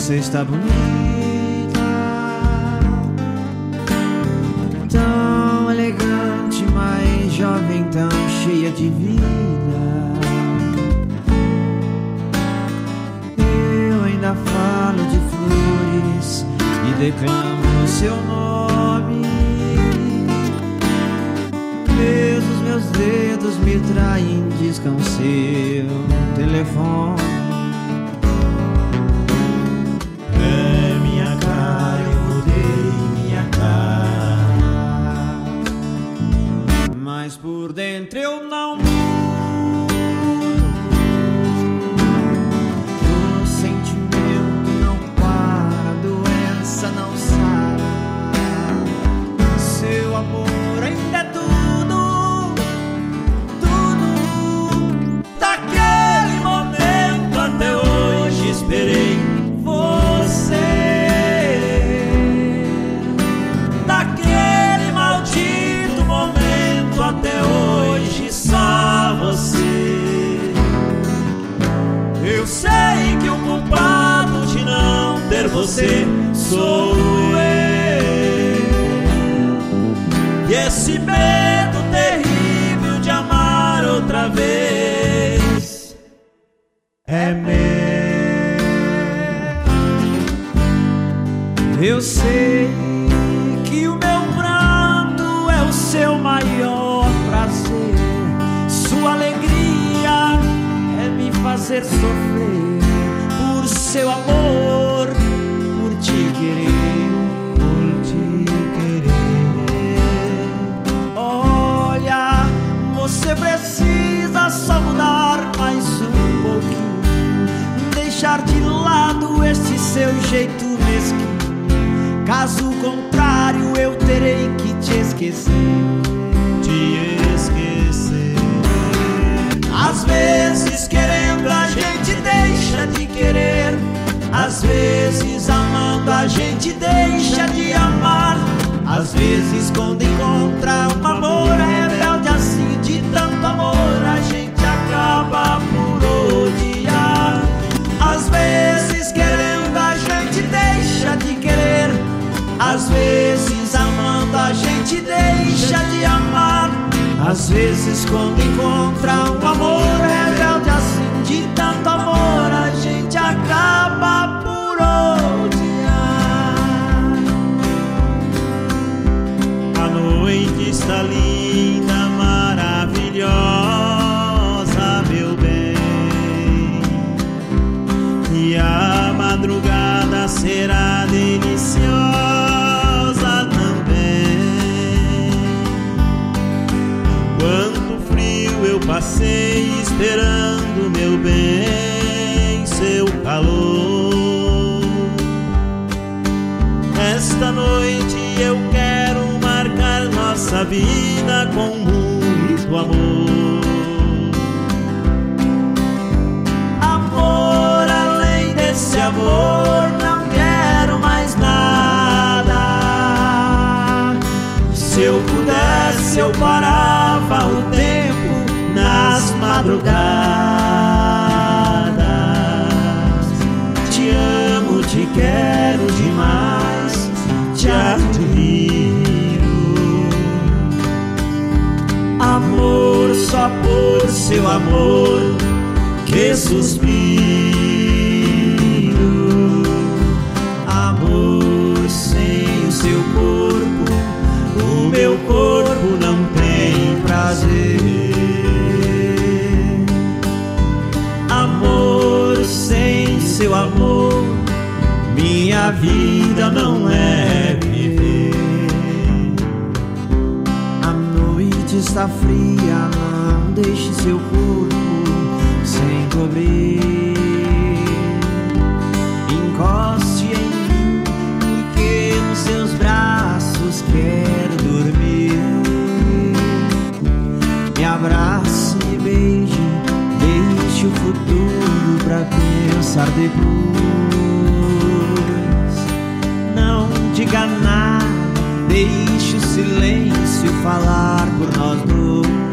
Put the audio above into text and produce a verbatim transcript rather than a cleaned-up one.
Você está bonita, tão elegante, mas jovem, tão cheia de vida. Eu ainda falo de flores e declamo seu nome. Mesmo os meus dedos me traem, discam seu telefone. É minha cara, eu mudei minha cara, mas por dentro eu não mudo. O sentimento não para, a doença não sara. Seu amor ainda é tudo, tudo. Daquele momento até hoje esperei você. Daquele maldito momento até hoje só você. Eu sei que o culpado de não ter você sou eu. E esse medo terrível de amar outra vez é meu. Eu sei que o meu pranto é o seu maior prazer. Sua alegria é me fazer sofrer por seu amor, por te querer, por te querer. Olha, você precisa só mudar mais um pouquinho, deixar de lado esse seu jeito mesquinho. Caso contrário, eu terei que te esquecer, te esquecer. Às vezes querendo a gente deixa de querer, às vezes amando a gente deixa de amar. Às vezes quando encontra um amor rebelde assim, de tanto amor a gente acaba por odiar. Às vezes querendo a gente deixa de querer, às vezes amando a gente deixa de amar. Às vezes quando encontra um amor rebelde assim, de tanto amor a gente acaba por odiar. A noite está linda, maravilhosa, meu bem, e a madrugada será deliciosa também. Quanto frio eu passei esperando, meu bem, seu calor. Esta noite eu quero marcar nossa vida com muito amor. Amor, além desse amor não quero mais nada. Se eu pudesse eu parava o tempo nas madrugadas. Te amo, te quero demais, te admiro. Amor, só por seu amor que suspiro. Amor, sem o seu corpo o meu corpo não tem prazer. Amor, sem seu amor minha vida não é viver. A noite está fria, não deixe seu corpo sem cobrir. Encoste em mim, porque nos seus braços quero dormir. Me abrace, me beije, deixe o futuro pra pensar depois. Não diga nada, deixe o silêncio falar por nós dois.